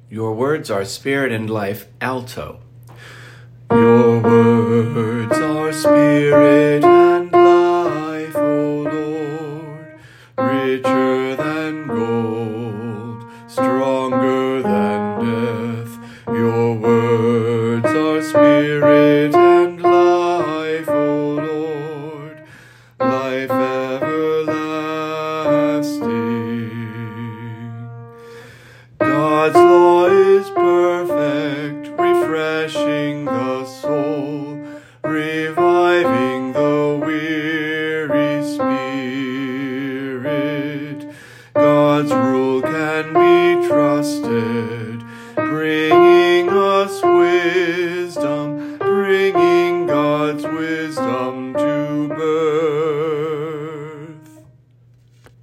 Your words are spirit and life, alto. Your words are spirit and life, O Lord, richer than gold, stronger than death. Your words are spirit and life, O Lord, life everlasting. God's law is perfect, refreshing the soul, reviving the weary spirit. God's rule can be trusted,